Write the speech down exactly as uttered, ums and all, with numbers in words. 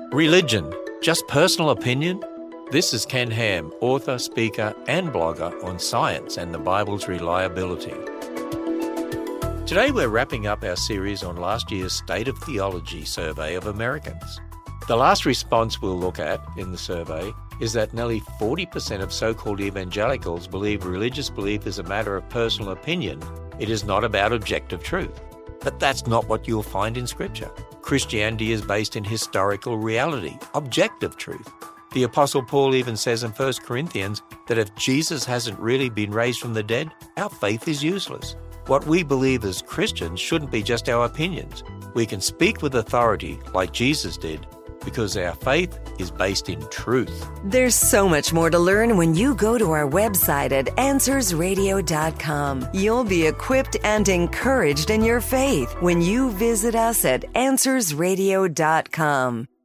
Religion, just personal opinion? This is Ken Ham, author, speaker and blogger on science and the Bible's reliability. Today we're wrapping up our series on last year's State of Theology survey of Americans. The last response we'll look at in the survey is that nearly forty percent of so-called evangelicals believe religious belief is a matter of personal opinion. It is not about objective truth. But that's not what you'll find in Scripture. Christianity is based in historical reality, objective truth. The Apostle Paul even says in First Corinthians that if Jesus hasn't really been raised from the dead, our faith is useless. What we believe as Christians shouldn't be just our opinions. We can speak with authority like Jesus did because our faith is based in truth. There's so much more to learn when you go to our website at answers radio dot com. You'll be equipped and encouraged in your faith when you visit us at answers radio dot com.